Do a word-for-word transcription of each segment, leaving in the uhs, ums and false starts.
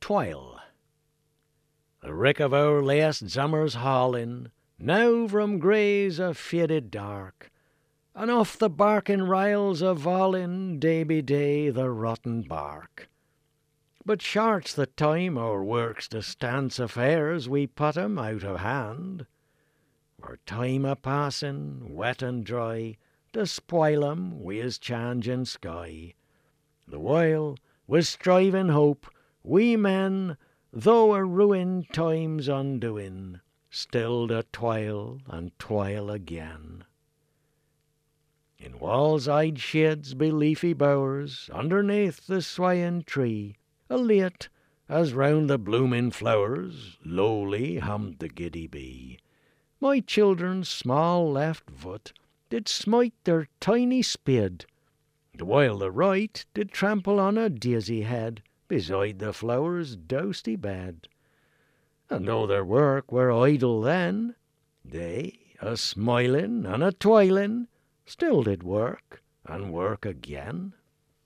Twile. The rick of our last summer's hauling now from grays a faded dark, and off the barking riles a falling day by day the rotten bark. But short's the time our work's to stand so fair as we put 'em out of hand. For time a passing, wet and dry, to spoil 'em wi' his changing sky. The while, with striving hope, we men, though a ruin time's undoing, still to toil and toil again. In walls-eyed shades be leafy bowers, underneath the swaying tree, elate, as round the blooming flowers, lowly hummed the giddy bee. My children's small left foot did smite their tiny spade, the while the right did trample on a daisy head beside the flower's dowsty bed. And though their work were idle then, they, a smiling and a toiling, still did work and work again.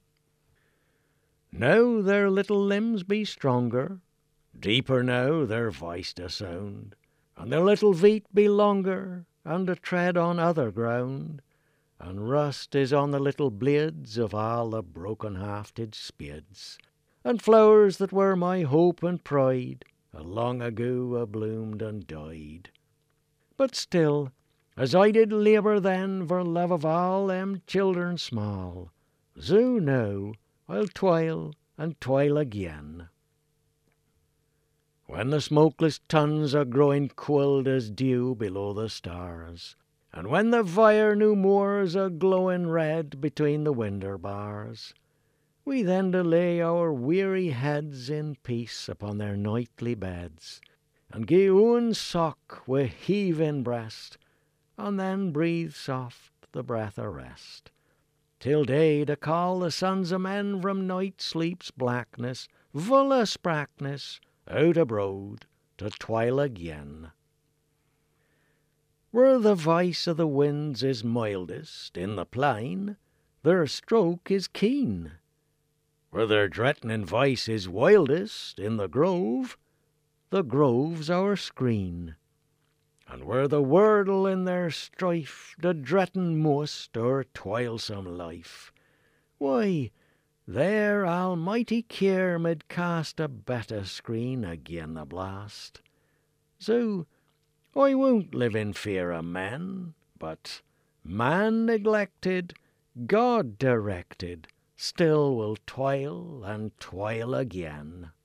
Now their little limbs be stronger, deeper now their voice to sound, and their little feet be longer, and to tread on other ground, and rust is on the little blades of all the broken-hafted spades, and flowers that were my hope and pride, a long ago a bloomed and died. But still, as I did labour then for love of all them children small, so now I'll toil and toil again. When the smokeless tuns are growing cold as dew below the stars, and when the fire no more's a glowing red between the window bars, we then to lay our weary heads in peace upon their nightly beds, and gie oon sock wi' heaving breast, and then breathe soft the breath o' rest, till day to call the sons o' men from night sleep's blackness, full o' sprackness, out abroad to toil again. Where the voice o' the winds is mildest in the plain, their stroke is keen. Where their threatening voice is wildest in the grove, the grove's our screen. And where the wordle in their strife the dreaden most our toilsome life, why, there Almighty care mid cast a better screen agin the blast. So I won't live in fear of men, but man neglected, God directed, still will toil and toil again.